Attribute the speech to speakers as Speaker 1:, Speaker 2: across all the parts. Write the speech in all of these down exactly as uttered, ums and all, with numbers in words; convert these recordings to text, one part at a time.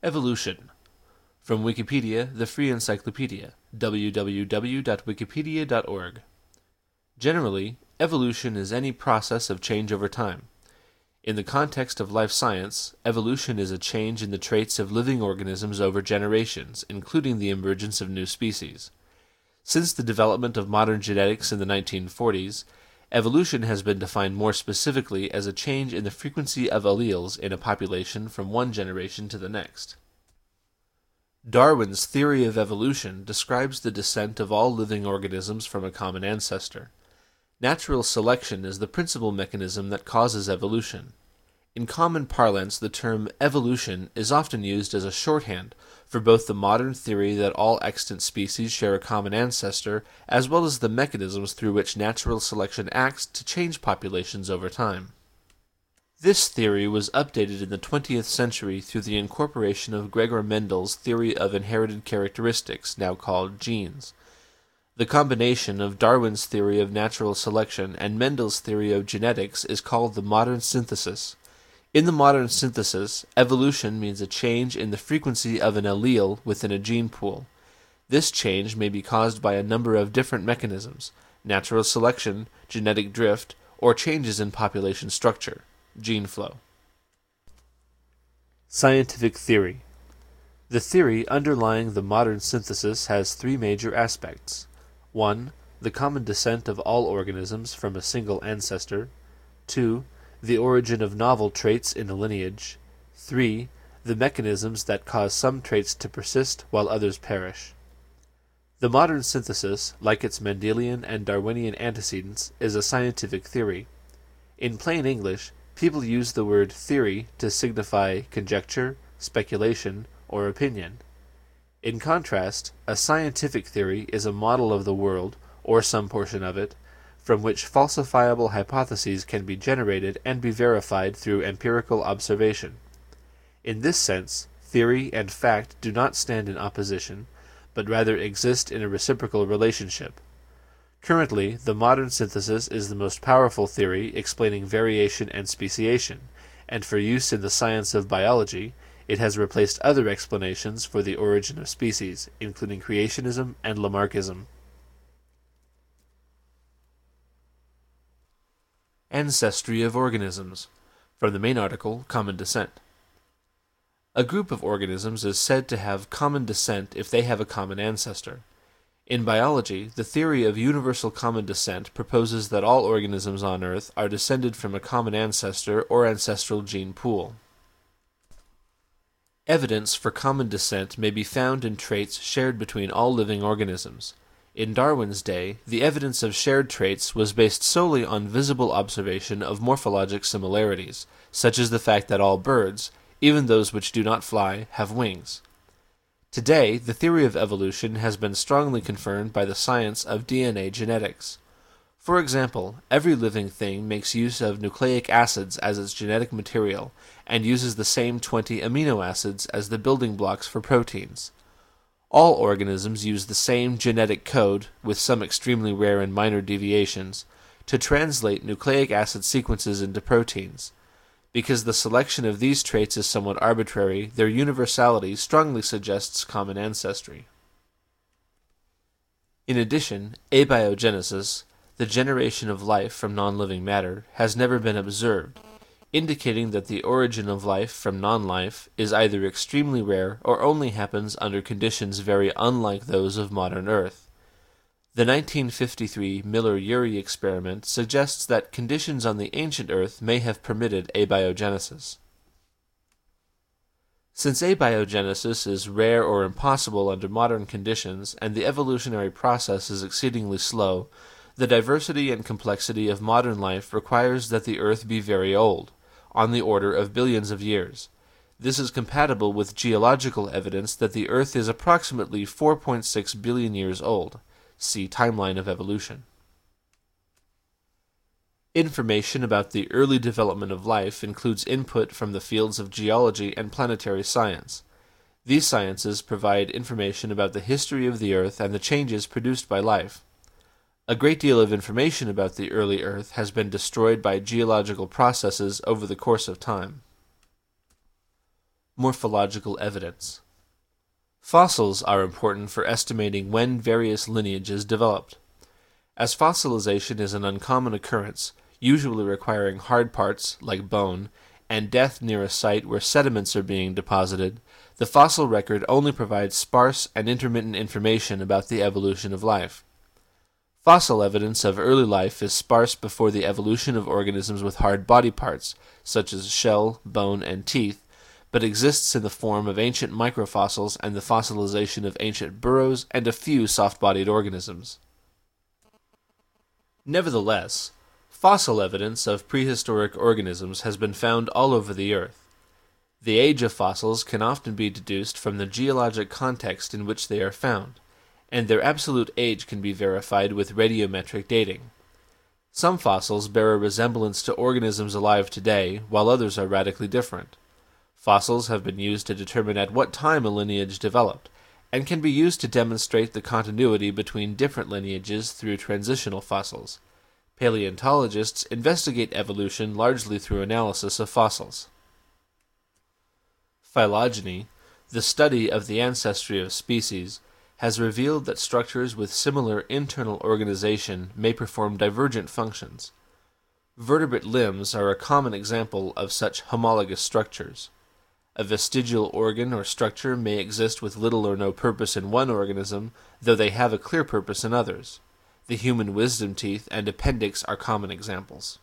Speaker 1: Evolution. From Wikipedia, the free encyclopedia, w w w dot wikipedia dot org. Generally, evolution is any process of change over time. In the context of life science, evolution is a change in the traits of living organisms over generations, including the emergence of new species. Since the development of modern genetics in the nineteen forties, evolution has been defined more specifically as a change in the frequency of alleles in a population from one generation to the next. Darwin's theory of evolution describes the descent of all living organisms from a common ancestor. Natural selection is the principal mechanism that causes evolution. In common parlance, the term evolution is often used as a shorthand for both the modern theory that all extant species share a common ancestor, as well as the mechanisms through which natural selection acts to change populations over time. This theory was updated in the twentieth century through the incorporation of Gregor Mendel's theory of inherited characteristics, now called genes. The combination of Darwin's theory of natural selection and Mendel's theory of genetics is called the modern synthesis. In the modern synthesis, evolution means a change in the frequency of an allele within a gene pool. This change may be caused by a number of different mechanisms: natural selection, genetic drift, or changes in population structure, gene flow. Scientific theory. The theory underlying the modern synthesis has three major aspects. one. The common descent of all organisms from a single ancestor. two. The origin of novel traits in a lineage. three. The mechanisms that cause some traits to persist while others perish. The modern synthesis, like its Mendelian and Darwinian antecedents, is a scientific theory. In plain English, people use the word theory to signify conjecture, speculation, or opinion. In contrast, a scientific theory is a model of the world, or some portion of it, from which falsifiable hypotheses can be generated and be verified through empirical observation. In this sense, theory and fact do not stand in opposition, but rather exist in a reciprocal relationship. Currently, the modern synthesis is the most powerful theory explaining variation and speciation, and for use in the science of biology, it has replaced other explanations for the origin of species, including creationism and Lamarckism. Ancestry of organisms. From the main article, Common Descent. A group of organisms is said to have common descent if they have a common ancestor. In biology, the theory of universal common descent proposes that all organisms on Earth are descended from a common ancestor or ancestral gene pool. Evidence for common descent may be found in traits shared between all living organisms. In Darwin's day, the evidence of shared traits was based solely on visible observation of morphologic similarities, such as the fact that all birds, even those which do not fly, have wings. Today, the theory of evolution has been strongly confirmed by the science of D N A genetics. For example, every living thing makes use of nucleic acids as its genetic material, and uses the same twenty amino acids as the building blocks for proteins. All organisms use the same genetic code, with some extremely rare and minor deviations, to translate nucleic acid sequences into proteins. Because the selection of these traits is somewhat arbitrary, their universality strongly suggests common ancestry. In addition, abiogenesis, the generation of life from non-living matter, has never been observed, indicating that the origin of life from non-life is either extremely rare or only happens under conditions very unlike those of modern Earth. The nineteen fifty-three Miller-Urey experiment suggests that conditions on the ancient Earth may have permitted abiogenesis. Since abiogenesis is rare or impossible under modern conditions and the evolutionary process is exceedingly slow, the diversity and complexity of modern life requires that the Earth be very old, on the order of billions of years. This is compatible with geological evidence that the Earth is approximately four point six billion years old. See Timeline of Evolution. Information about the early development of life includes input from the fields of geology and planetary science. These sciences provide information about the history of the Earth and the changes produced by life. A great deal of information about the early Earth has been destroyed by geological processes over the course of time. Morphological evidence. Fossils are important for estimating when various lineages developed. As fossilization is an uncommon occurrence, usually requiring hard parts, like bone, and death near a site where sediments are being deposited, the fossil record only provides sparse and intermittent information about the evolution of life. Fossil evidence of early life is sparse before the evolution of organisms with hard body parts, such as shell, bone, and teeth, but exists in the form of ancient microfossils and the fossilization of ancient burrows and a few soft-bodied organisms. Nevertheless, fossil evidence of prehistoric organisms has been found all over the Earth. The age of fossils can often be deduced from the geologic context in which they are found, and their absolute age can be verified with radiometric dating. Some fossils bear a resemblance to organisms alive today, while others are radically different. Fossils have been used to determine at what time a lineage developed, and can be used to demonstrate the continuity between different lineages through transitional fossils. Paleontologists investigate evolution largely through analysis of fossils. Phylogeny, the study of the ancestry of species, has revealed that structures with similar internal organization may perform divergent functions. Vertebrate limbs are a common example of such homologous structures. A vestigial organ or structure may exist with little or no purpose in one organism, though they have a clear purpose in others. The human wisdom teeth and appendix are common examples.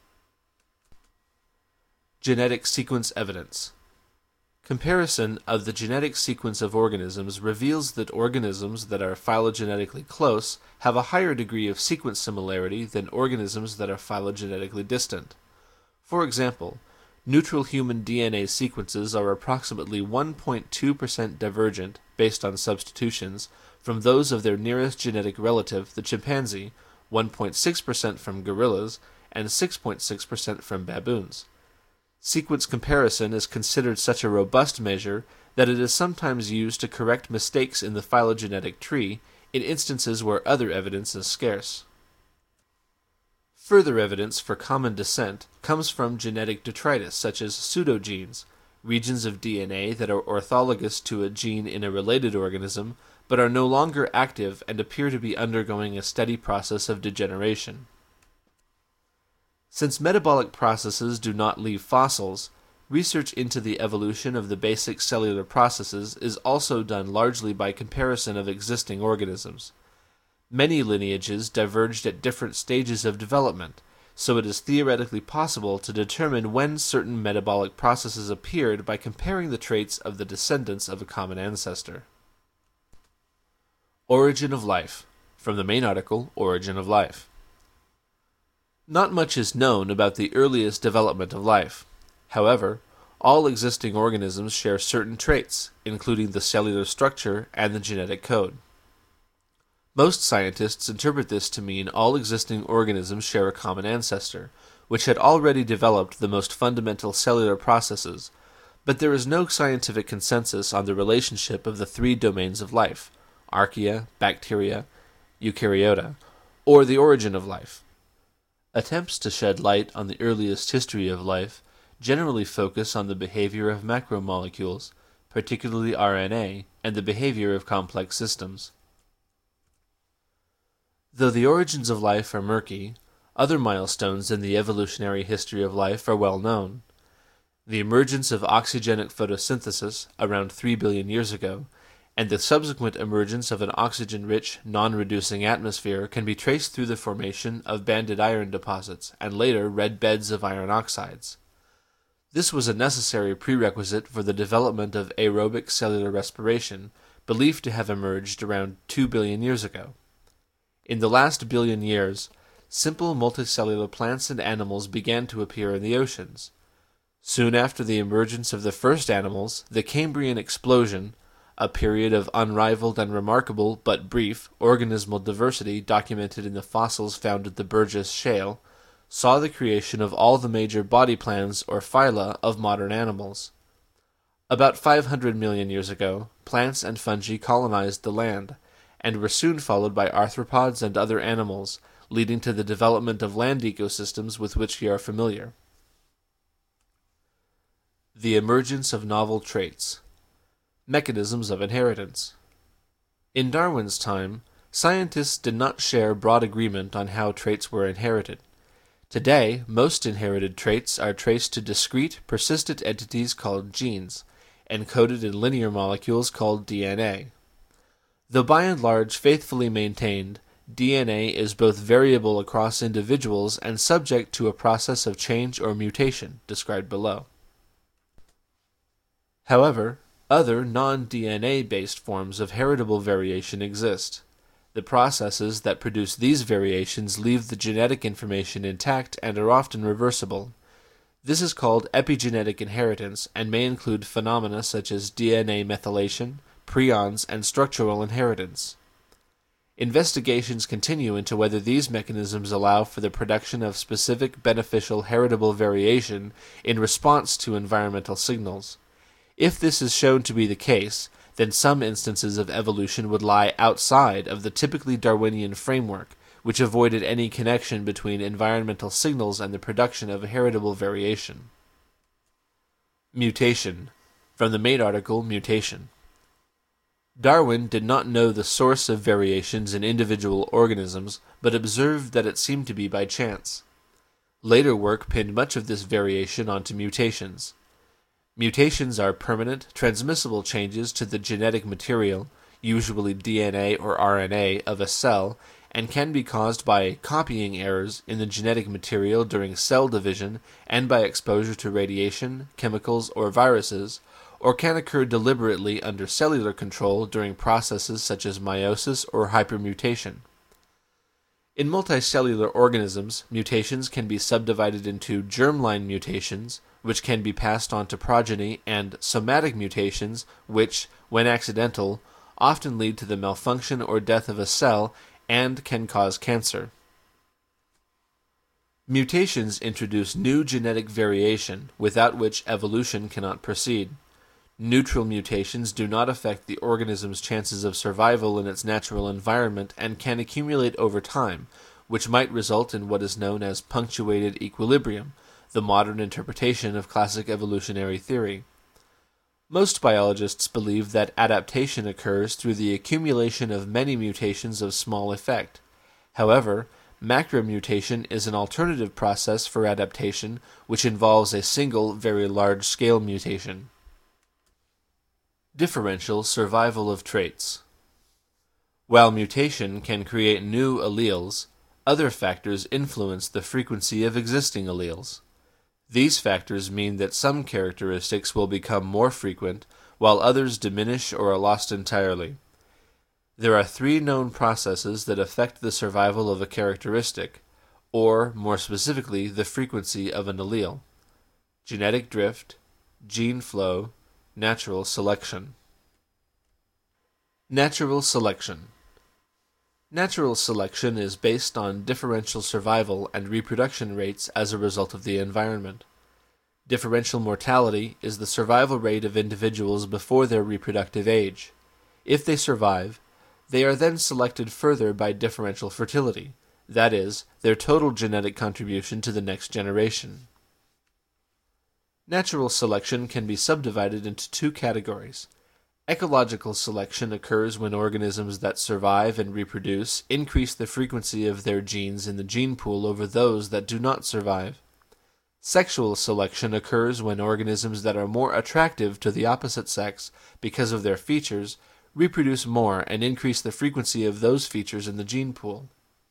Speaker 1: Genetic sequence evidence. Comparison of the genetic sequence of organisms reveals that organisms that are phylogenetically close have a higher degree of sequence similarity than organisms that are phylogenetically distant. For example, neutral human D N A sequences are approximately one point two percent divergent, based on substitutions, from those of their nearest genetic relative, the chimpanzee, one point six percent from gorillas, and six point six percent from baboons. Sequence comparison is considered such a robust measure that it is sometimes used to correct mistakes in the phylogenetic tree in instances where other evidence is scarce. Further evidence for common descent comes from genetic detritus, such as pseudogenes, regions of D N A that are orthologous to a gene in a related organism, but are no longer active and appear to be undergoing a steady process of degeneration. Since metabolic processes do not leave fossils, research into the evolution of the basic cellular processes is also done largely by comparison of existing organisms. Many lineages diverged at different stages of development, so it is theoretically possible to determine when certain metabolic processes appeared by comparing the traits of the descendants of a common ancestor. Origin of life, from the main article, Origin of Life. Not much is known about the earliest development of life. However, all existing organisms share certain traits, including the cellular structure and the genetic code. Most scientists interpret this to mean all existing organisms share a common ancestor, which had already developed the most fundamental cellular processes, but there is no scientific consensus on the relationship of the three domains of life, archaea, bacteria, eukaryota, or the origin of life. Attempts to shed light on the earliest history of life generally focus on the behavior of macromolecules, particularly R N A, and the behavior of complex systems. Though the origins of life are murky, other milestones in the evolutionary history of life are well known. The emergence of oxygenic photosynthesis around three billion years ago, and the subsequent emergence of an oxygen-rich, non-reducing atmosphere can be traced through the formation of banded iron deposits and later red beds of iron oxides. This was a necessary prerequisite for the development of aerobic cellular respiration, believed to have emerged around two billion years ago. In the last billion years, simple multicellular plants and animals began to appear in the oceans. Soon after the emergence of the first animals, the Cambrian explosion, a period of unrivaled and remarkable, but brief, organismal diversity documented in the fossils found at the Burgess Shale, saw the creation of all the major body plans or phyla of modern animals. About five hundred million years ago, plants and fungi colonized the land, and were soon followed by arthropods and other animals, leading to the development of land ecosystems with which we are familiar. The emergence of novel traits. Mechanisms of inheritance. In Darwin's time, scientists did not share broad agreement on how traits were inherited. Today, most inherited traits are traced to discrete, persistent entities called genes, encoded in linear molecules called D N A. Though by and large faithfully maintained, D N A is both variable across individuals and subject to a process of change or mutation, described below. However, other non-D N A-based forms of heritable variation exist. The processes that produce these variations leave the genetic information intact and are often reversible. This is called epigenetic inheritance and may include phenomena such as D N A methylation, prions, and structural inheritance. Investigations continue into whether these mechanisms allow for the production of specific beneficial heritable variation in response to environmental signals. If this is shown to be the case, then some instances of evolution would lie outside of the typically Darwinian framework, which avoided any connection between environmental signals and the production of heritable variation. Mutation. From the main article, Mutation. Darwin did not know the source of variations in individual organisms, but observed that it seemed to be by chance. Later work pinned much of this variation onto mutations. Mutations are permanent, transmissible changes to the genetic material, usually D N A or R N A, of a cell, and can be caused by copying errors in the genetic material during cell division and by exposure to radiation, chemicals, or viruses, or can occur deliberately under cellular control during processes such as meiosis or hypermutation. In multicellular organisms, mutations can be subdivided into germline mutations, which can be passed on to progeny, and somatic mutations, which, when accidental, often lead to the malfunction or death of a cell and can cause cancer. Mutations introduce new genetic variation, without which evolution cannot proceed. Neutral mutations do not affect the organism's chances of survival in its natural environment and can accumulate over time, which might result in what is known as punctuated equilibrium, the modern interpretation of classic evolutionary theory. Most biologists believe that adaptation occurs through the accumulation of many mutations of small effect. However, macromutation is an alternative process for adaptation which involves a single, very large-scale mutation. Differential survival of traits. While mutation can create new alleles, other factors influence the frequency of existing alleles. These factors mean that some characteristics will become more frequent, while others diminish or are lost entirely. There are three known processes that affect the survival of a characteristic, or, more specifically, the frequency of an allele: genetic drift, gene flow, natural selection. Natural selection. Natural selection is based on differential survival and reproduction rates as a result of the environment. Differential mortality is the survival rate of individuals before their reproductive age. If they survive, they are then selected further by differential fertility, that is, their total genetic contribution to the next generation. Natural selection can be subdivided into two categories. Ecological selection occurs when organisms that survive and reproduce increase the frequency of their genes in the gene pool over those that do not survive. Sexual selection occurs when organisms that are more attractive to the opposite sex because of their features reproduce more and increase the frequency of those features in the gene pool.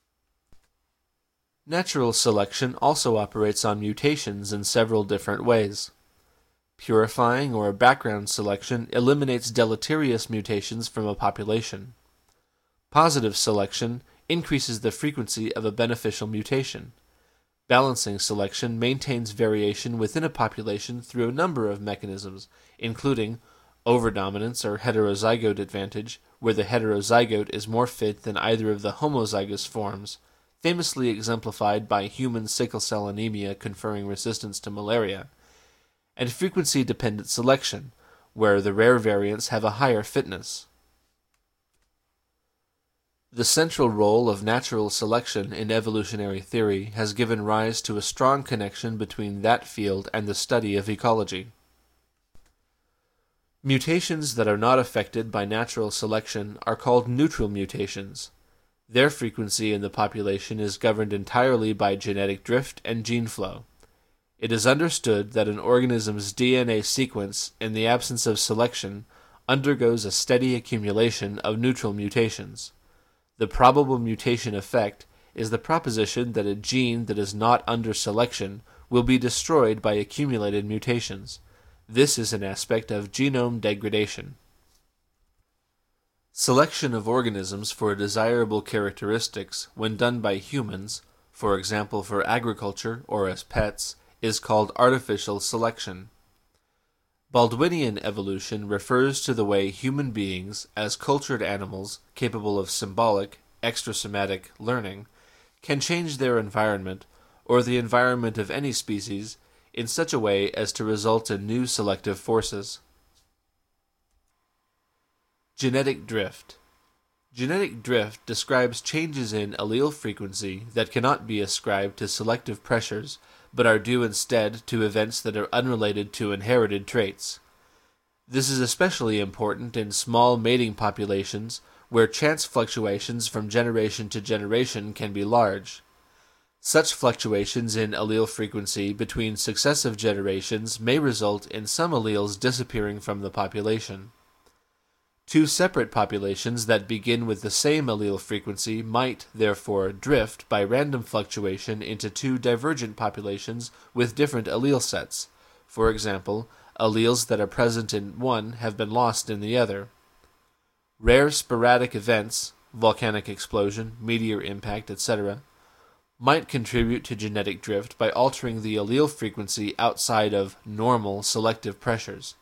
Speaker 1: Natural selection also operates on mutations in several different ways. Purifying or background selection eliminates deleterious mutations from a population. Positive selection increases the frequency of a beneficial mutation. Balancing selection maintains variation within a population through a number of mechanisms, including overdominance or heterozygote advantage, where the heterozygote is more fit than either of the homozygous forms, famously exemplified by human sickle cell anemia conferring resistance to malaria, and frequency-dependent selection, where the rare variants have a higher fitness. The central role of natural selection in evolutionary theory has given rise to a strong connection between that field and the study of ecology. Mutations that are not affected by natural selection are called neutral mutations. Their frequency in the population is governed entirely by genetic drift and gene flow. It is understood that an organism's D N A sequence, in the absence of selection, undergoes a steady accumulation of neutral mutations. The probable mutation effect is the proposition that a gene that is not under selection will be destroyed by accumulated mutations. This is an aspect of genome degradation. Selection of organisms for desirable characteristics, when done by humans, for example for agriculture or as pets, is called artificial selection. Baldwinian evolution refers to the way human beings, as cultured animals capable of symbolic, extrasomatic learning, can change their environment, or the environment of any species, in such a way as to result in new selective forces. Genetic drift. Genetic drift describes changes in allele frequency that cannot be ascribed to selective pressures, but are due instead to events that are unrelated to inherited traits. This is especially important in small mating populations, where chance fluctuations from generation to generation can be large. Such fluctuations in allele frequency between successive generations may result in some alleles disappearing from the population. Two separate populations that begin with the same allele frequency might, therefore, drift by random fluctuation into two divergent populations with different allele sets. For example, alleles that are present in one have been lost in the other. Rare sporadic events, volcanic explosion, meteor impact, et cetera, might contribute to genetic drift by altering the allele frequency outside of normal selective pressures.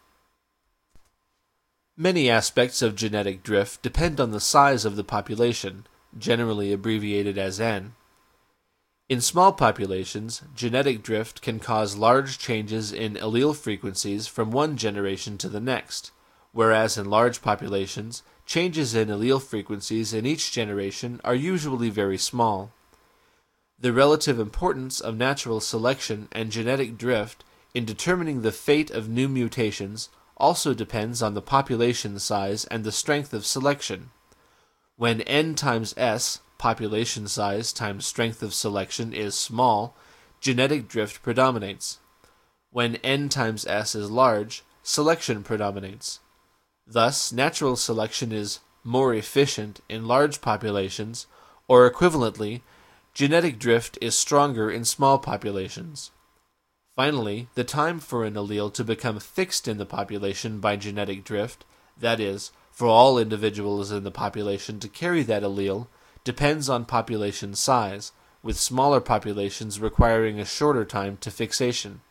Speaker 1: Many aspects of genetic drift depend on the size of the population, generally abbreviated as N. In small populations, genetic drift can cause large changes in allele frequencies from one generation to the next, whereas in large populations, changes in allele frequencies in each generation are usually very small. The relative importance of natural selection and genetic drift in determining the fate of new mutations also depends on the population size and the strength of selection. When N times S, population size times strength of selection, is small, genetic drift predominates. When N times S is large, selection predominates. Thus, natural selection is more efficient in large populations, or equivalently, genetic drift is stronger in small populations. Finally, the time for an allele to become fixed in the population by genetic drift, that is, for all individuals in the population to carry that allele, depends on population size, with smaller populations requiring a shorter time to fixation.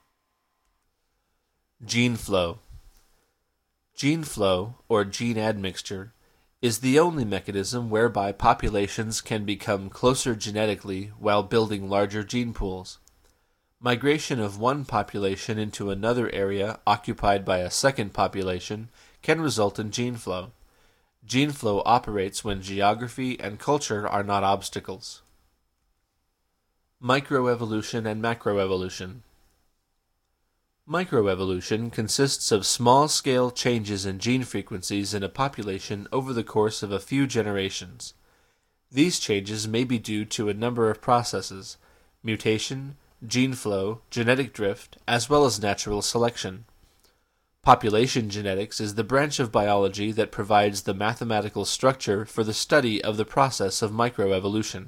Speaker 1: Gene flow. Gene flow, or gene admixture, is the only mechanism whereby populations can become closer genetically while building larger gene pools. Migration of one population into another area occupied by a second population can result in gene flow. Gene flow operates when geography and culture are not obstacles. Microevolution and macroevolution. Microevolution consists of small-scale changes in gene frequencies in a population over the course of a few generations. These changes may be due to a number of processes: mutation, gene flow, genetic drift, as well as natural selection. Population genetics is the branch of biology that provides the mathematical structure for the study of the process of microevolution.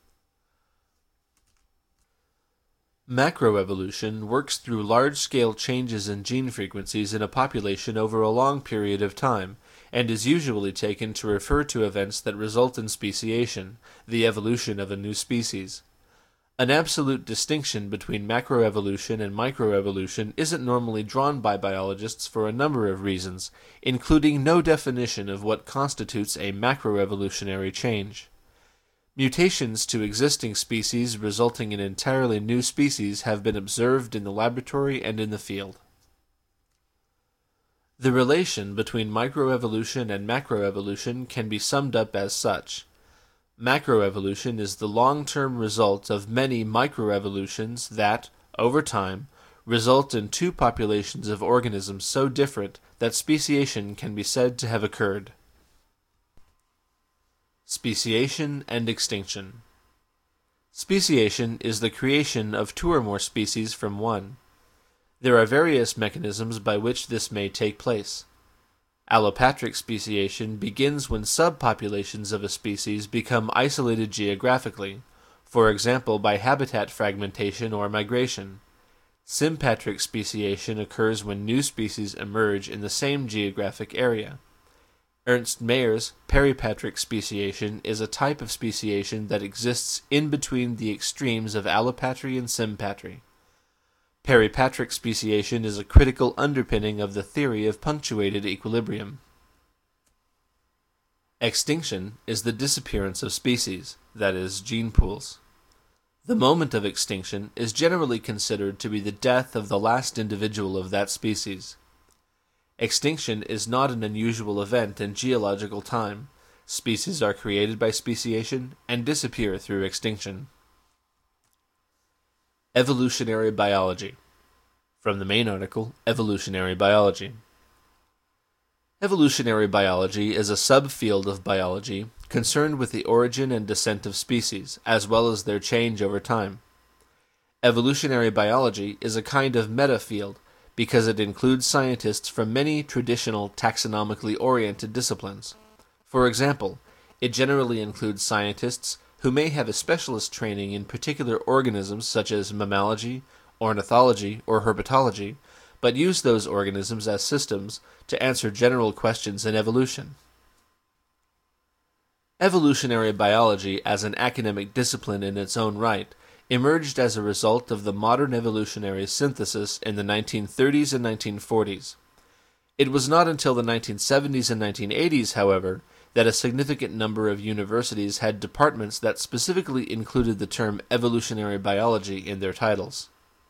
Speaker 1: Macroevolution works through large-scale changes in gene frequencies in a population over a long period of time, and is usually taken to refer to events that result in speciation, the evolution of a new species. An absolute distinction between macroevolution and microevolution isn't normally drawn by biologists for a number of reasons, including no definition of what constitutes a macroevolutionary change. Mutations to existing species resulting in entirely new species have been observed in the laboratory and in the field. The relation between microevolution and macroevolution can be summed up as such. Macroevolution is the long-term result of many microevolutions that, over time, result in two populations of organisms so different that speciation can be said to have occurred. Speciation and extinction. Speciation is the creation of two or more species from one. There are various mechanisms by which this may take place. Allopatric speciation begins when subpopulations of a species become isolated geographically, for example by habitat fragmentation or migration. Sympatric speciation occurs when new species emerge in the same geographic area. Ernst Mayer's peripatric speciation is a type of speciation that exists in between the extremes of allopatry and sympatry. Peripatric speciation is a critical underpinning of the theory of punctuated equilibrium. Extinction is the disappearance of species, that is, gene pools. The moment of extinction is generally considered to be the death of the last individual of that species. Extinction is not an unusual event in geological time. Species are created by speciation and disappear through extinction. Evolutionary biology. From the main article, Evolutionary Biology. Evolutionary biology is a subfield of biology concerned with the origin and descent of species, as well as their change over time. Evolutionary biology is a kind of meta-field because it includes scientists from many traditional taxonomically oriented disciplines. For example, it generally includes scientists who may have a specialist training in particular organisms such as mammalogy, ornithology, or herpetology, but use those organisms as systems to answer general questions in evolution. Evolutionary biology as an academic discipline in its own right emerged as a result of the modern evolutionary synthesis in the nineteen thirties and nineteen forties. It was not until the nineteen seventies and nineteen eighties, however, that a significant number of universities had departments that specifically included the term evolutionary biology in their titles.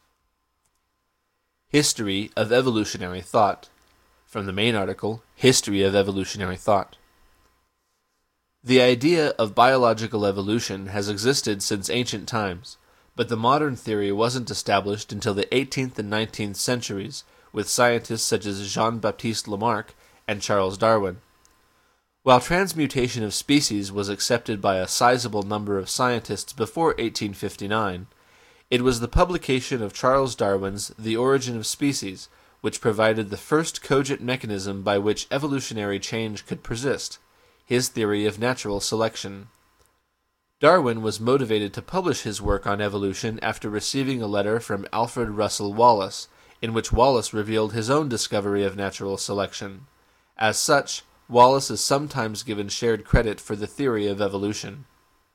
Speaker 1: History of evolutionary thought. From the main article, History of Evolutionary Thought. The idea of biological evolution has existed since ancient times, but the modern theory wasn't established until the eighteenth and nineteenth centuries, with scientists such as Jean-Baptiste Lamarck and Charles Darwin. While transmutation of species was accepted by a sizable number of scientists before eighteen fifty-nine, it was the publication of Charles Darwin's The Origin of Species which provided the first cogent mechanism by which evolutionary change could persist, his theory of natural selection. Darwin was motivated to publish his work on evolution after receiving a letter from Alfred Russel Wallace, in which Wallace revealed his own discovery of natural selection. As such, Wallace is sometimes given shared credit for the theory of evolution.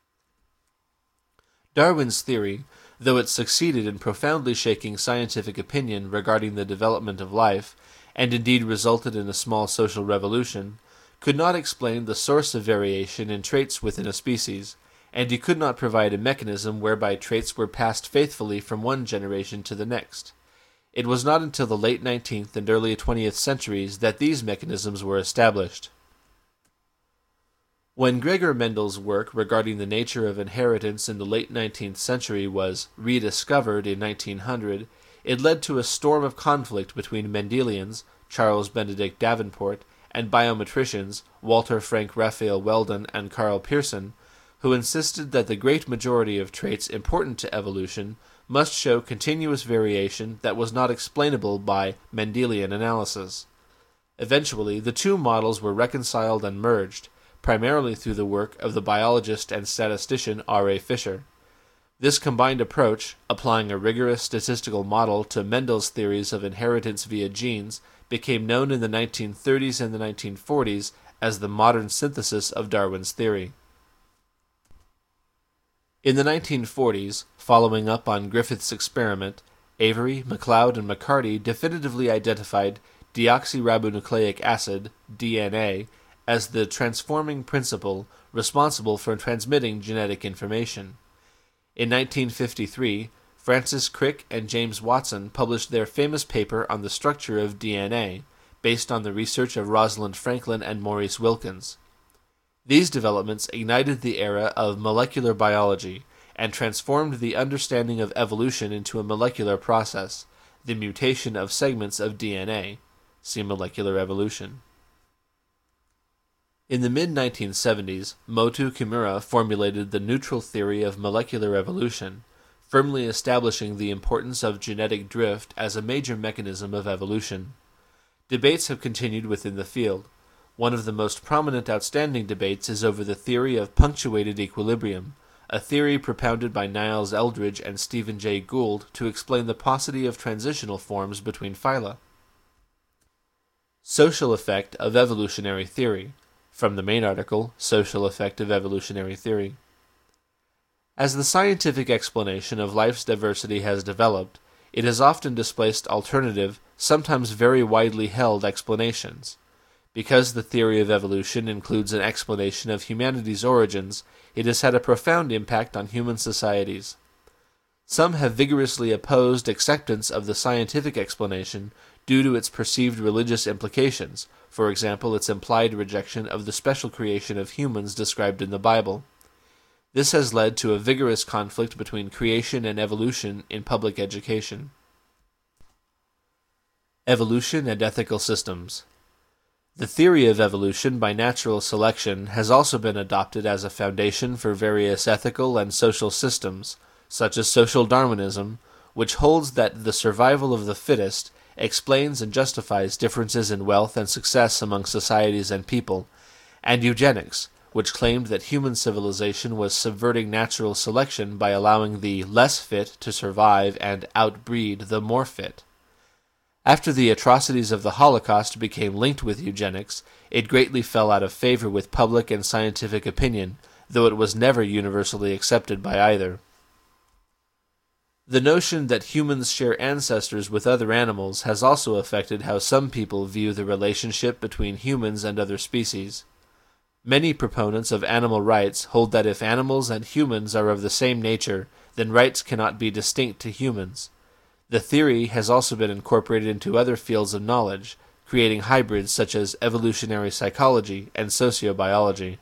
Speaker 1: Darwin's theory, though it succeeded in profoundly shaking scientific opinion regarding the development of life, and indeed resulted in a small social revolution, could not explain the source of variation in traits within a species, and he could not provide a mechanism whereby traits were passed faithfully from one generation to the next. It was not until the late nineteenth and early twentieth centuries that these mechanisms were established. When Gregor Mendel's work regarding the nature of inheritance in the late nineteenth century was rediscovered in nineteen hundred, it led to a storm of conflict between Mendelians, Charles Benedict Davenport, and biometricians, Walter Frank Raphael Weldon and Carl Pearson, who insisted that the great majority of traits important to evolution must show continuous variation that was not explainable by Mendelian analysis. Eventually, the two models were reconciled and merged, primarily through the work of the biologist and statistician R A Fisher. This combined approach, applying a rigorous statistical model to Mendel's theories of inheritance via genes, became known in the nineteen thirties and the nineteen forties as the modern synthesis of Darwin's theory. In the nineteen forties, following up on Griffith's experiment, Avery, MacLeod, and McCarty definitively identified deoxyribonucleic acid, D N A, as the transforming principle responsible for transmitting genetic information. In nineteen fifty-three, Francis Crick and James Watson published their famous paper on the structure of D N A, based on the research of Rosalind Franklin and Maurice Wilkins. These developments ignited the era of molecular biology and transformed the understanding of evolution into a molecular process, the mutation of segments of D N A, See molecular evolution. In the mid nineteen seventies, Moto Kimura formulated the neutral theory of molecular evolution, firmly establishing the importance of genetic drift as a major mechanism of evolution. Debates have continued within the field. One of the most prominent outstanding debates is over the theory of punctuated equilibrium, a theory propounded by Niles Eldredge and Stephen Jay Gould to explain the paucity of transitional forms between phyla. Social effect of evolutionary theory. From the main article, Social Effect of Evolutionary Theory. As the scientific explanation of life's diversity has developed, it has often displaced alternative, sometimes very widely held explanations. Because the theory of evolution includes an explanation of humanity's origins, it has had a profound impact on human societies. Some have vigorously opposed acceptance of the scientific explanation due to its perceived religious implications, for example, its implied rejection of the special creation of humans described in the Bible. This has led to a vigorous conflict between creation and evolution in public education. Evolution and ethical systems. The theory of evolution by natural selection has also been adopted as a foundation for various ethical and social systems, such as social Darwinism, which holds that the survival of the fittest explains and justifies differences in wealth and success among societies and people, and eugenics, which claimed that human civilization was subverting natural selection by allowing the less fit to survive and outbreed the more fit. After the atrocities of the Holocaust became linked with eugenics, it greatly fell out of favor with public and scientific opinion, though it was never universally accepted by either. The notion that humans share ancestors with other animals has also affected how some people view the relationship between humans and other species. Many proponents of animal rights hold that if animals and humans are of the same nature, then rights cannot be distinct to humans. The theory has also been incorporated into other fields of knowledge, creating hybrids such as evolutionary psychology and sociobiology.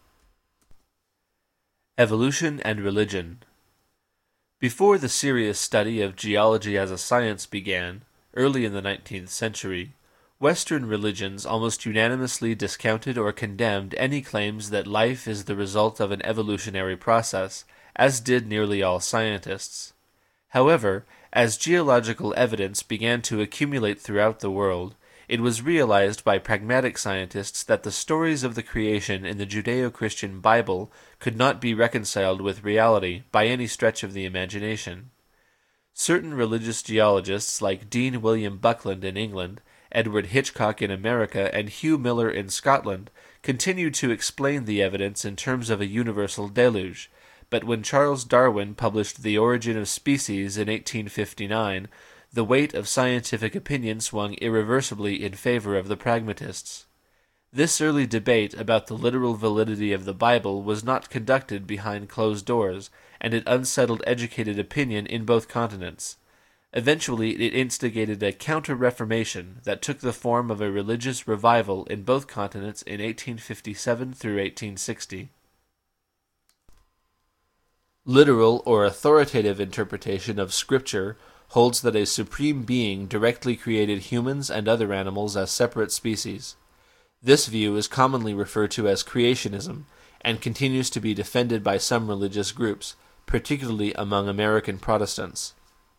Speaker 1: Evolution and religion. Before the serious study of geology as a science began, early in the nineteenth century, Western religions almost unanimously discounted or condemned any claims that life is the result of an evolutionary process, as did nearly all scientists. However, as geological evidence began to accumulate throughout the world, it was realized by pragmatic scientists that the stories of the creation in the Judeo-Christian Bible could not be reconciled with reality by any stretch of the imagination. Certain religious geologists like Dean William Buckland in England, Edward Hitchcock in America, and Hugh Miller in Scotland continued to explain the evidence in terms of a universal deluge, but when Charles Darwin published The Origin of Species in eighteen fifty-nine, the weight of scientific opinion swung irreversibly in favor of the pragmatists. This early debate about the literal validity of the Bible was not conducted behind closed doors, and it unsettled educated opinion in both continents. Eventually, it instigated a counter-reformation that took the form of a religious revival in both continents in eighteen fifty-seven through eighteen sixty. Literal or authoritative interpretation of Scripture holds that a supreme being directly created humans and other animals as separate species. This view is commonly referred to as creationism, and continues to be defended by some religious groups, particularly among American Protestants.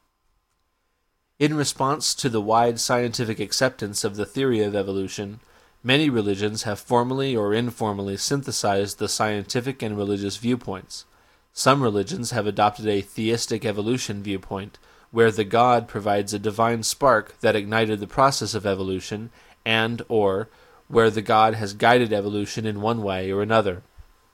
Speaker 1: In response to the wide scientific acceptance of the theory of evolution, many religions have formally or informally synthesized the scientific and religious viewpoints. Some religions have adopted a theistic evolution viewpoint, where the God provides a divine spark that ignited the process of evolution, and or where the God has guided evolution in one way or another.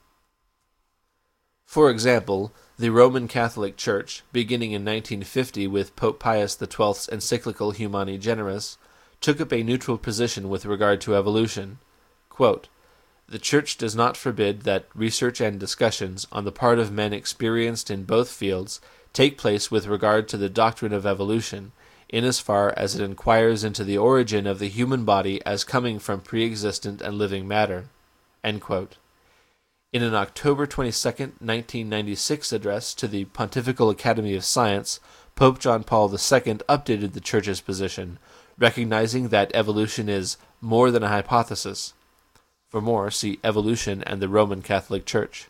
Speaker 1: For example, the Roman Catholic Church, beginning in nineteen fifty with Pope Pius the twelfth's encyclical Humani Generis, took up a neutral position with regard to evolution. Quote, "The Church does not forbid that research and discussions on the part of men experienced in both fields take place with regard to the doctrine of evolution, in as far as it inquires into the origin of the human body as coming from pre-existent and living matter." End quote. In an October twenty-second, nineteen ninety-six address to the Pontifical Academy of Science, Pope John Paul the Second updated the Church's position, recognizing that evolution is more than a hypothesis. For more, see Evolution and the Roman Catholic Church.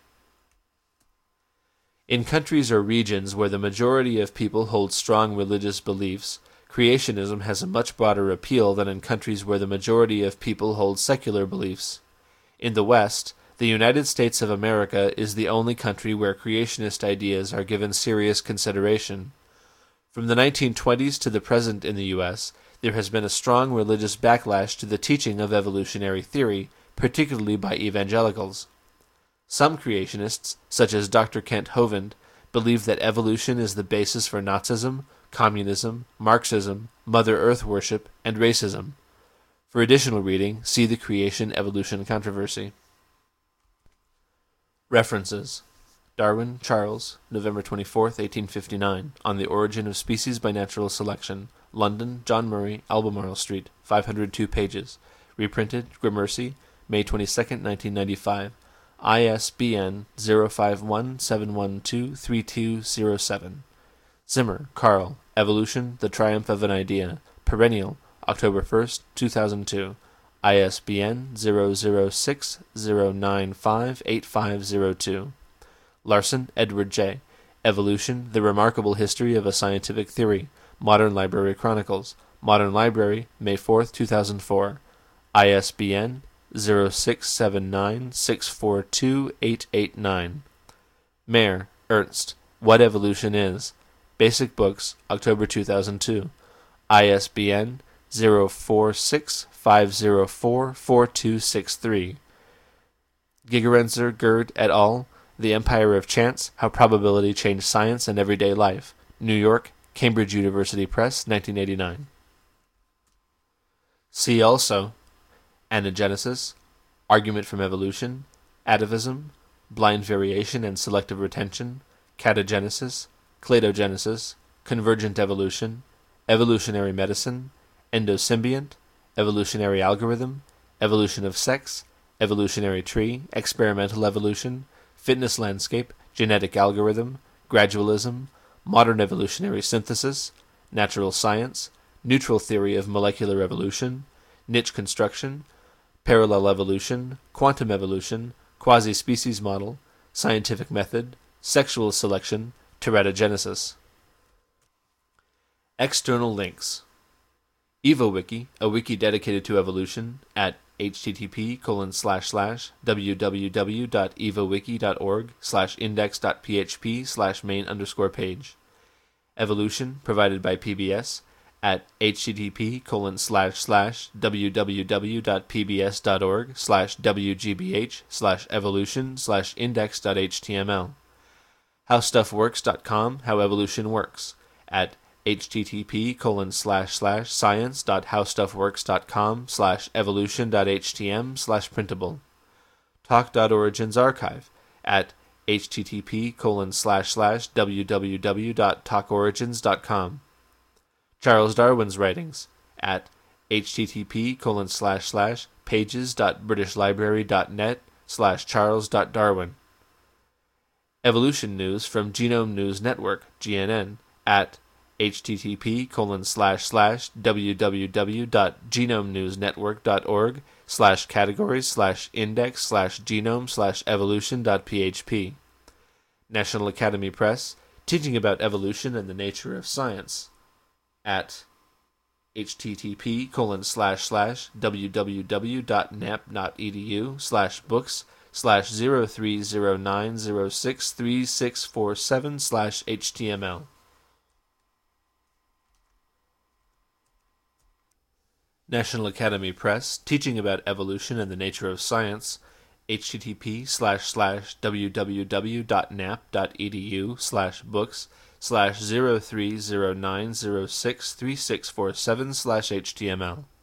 Speaker 1: In countries or regions where the majority of people hold strong religious beliefs, creationism has a much broader appeal than in countries where the majority of people hold secular beliefs. In the West, the United States of America is the only country where creationist ideas are given serious consideration. From the nineteen twenties to the present in the U S, there has been a strong religious backlash to the teaching of evolutionary theory, particularly by evangelicals. Some creationists, such as Doctor Kent Hovind, believe that evolution is the basis for Nazism, communism, Marxism, Mother Earth worship, and racism. For additional reading, see the creation-evolution controversy. References: Darwin, Charles, November twenty-fourth, eighteen fifty-nine, On the Origin of Species by Natural Selection, London, John Murray, Albemarle Street, five hundred two pages. Reprinted, Gramercy, May twenty-second, nineteen ninety-five. I S B N zero five one seven one two three two zero seven. Zimmer, Carl, Evolution, The Triumph of an Idea. Perennial, October first, two thousand two. I S B N zero zero six zero nine five eight five zero two. Larson, Edward J. Evolution, The Remarkable History of a Scientific Theory. Modern Library Chronicles. Modern Library, May fourth, two thousand four. I S B N zero six seven nine six four two eight eight nine. Mayer, Ernst, What Evolution Is. Basic Books, October two thousand two. I S B N zero four six five zero four four two six three. Gigerenzer, Gerd et al., The Empire of Chance, How Probability Changed Science and Everyday Life. New York, Cambridge University Press, nineteen eighty-nine. See also Anagenesis, Argument from Evolution, Atavism, Blind Variation and Selective Retention, Catagenesis, Cladogenesis, Convergent Evolution, Evolutionary Medicine, Endosymbiont, Evolutionary Algorithm, Evolution of Sex, Evolutionary Tree, Experimental Evolution, Fitness Landscape, Genetic Algorithm, Gradualism, Modern Evolutionary Synthesis, Natural Science, Neutral Theory of Molecular Evolution, Niche Construction, Parallel Evolution, Quantum Evolution, Quasi-Species Model, Scientific Method, Sexual Selection, Teratogenesis. External links: EvoWiki, a wiki dedicated to evolution, at http colon slash slash www.evowiki.org slash index.php slash main underscore page. Evolution, provided by P B S, at http colon slash slash www.pbs.org slash wgbh slash evolution slash index.html. howstuffworks dot com, How Evolution Works, at http colon slash slash science.howstuffworks.com slash evolution.htm slash printable. Talk.origins archive, at http colon slash slash www.talkorigins.com. Charles Darwin's writings, at http colon slash slash pages.britishlibrary.net slash charles.darwin. Evolution news from Genome News Network, G N N, at http colon slash slash www.genomenewsnetwork.org slash categories slash index slash genome slash evolution.php. National Academy Press, teaching about evolution and the nature of science, at http colon slash slash www.nap.edu slash books slash zero three zero nine zero six three six four seven slash html. National Academy Press, teaching about evolution and the nature of science, http slash slash www.nap.edu slash books slash zero three zero nine zero six three six four seven slash html.